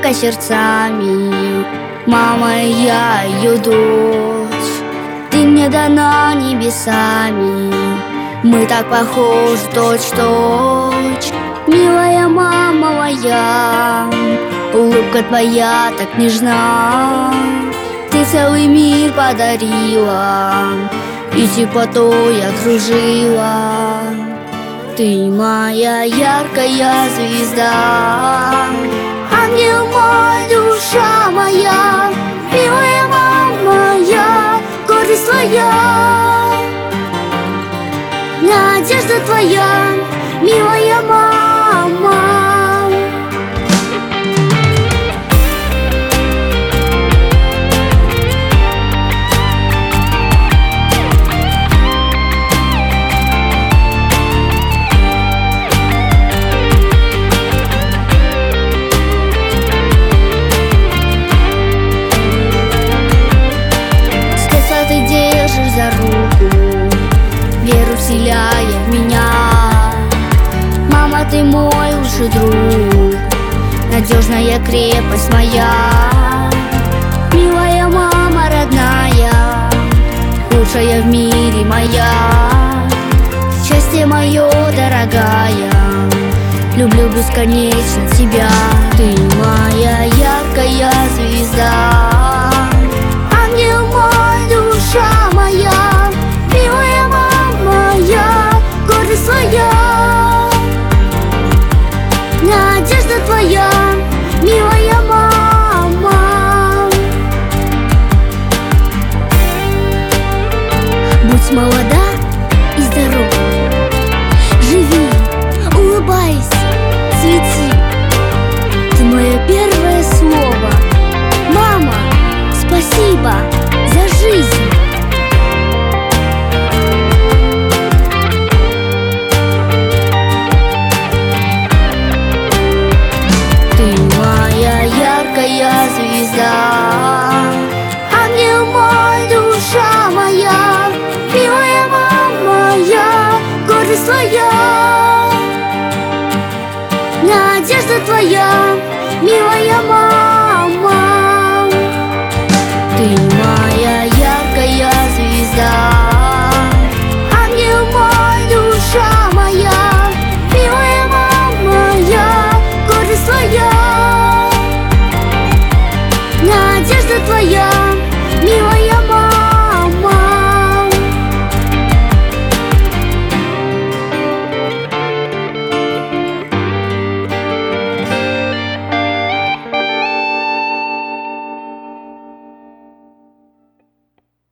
близко сердцами. Мама, я ее дочь, ты мне дана небесами. Мы так похожи точь-в-точь, милая мама моя. Улыбка твоя так нежна, ты целый мир подарила и теплотой окружила. Ты моя яркая звезда, ангел мой, душа моя, милая мама моя, гордость твоя, надежда твоя, милая мама. За руку, веру вселяя в меня. Мама, ты мой лучший друг, надежная крепость моя. Милая мама родная, лучшая в мире моя. Счастье мое дорогая, люблю бесконечно тебя. Ты моя яркая звезда, ангел мой, душа моя, милая мама моя, гордость твоя, надежда твоя, милая мама. Будь молода и здорова, живи, улыбайся, цвети. Ты мое первое слово. Мама, спасибо за жизнь. Звезда, ангел мой, душа моя, милая мама моя, гордость твоя, надежда твоя, милая мама. Ты моя яркая звезда, ангел мой, душа моя, милая мама моя, гордость твоя, надежда твоя.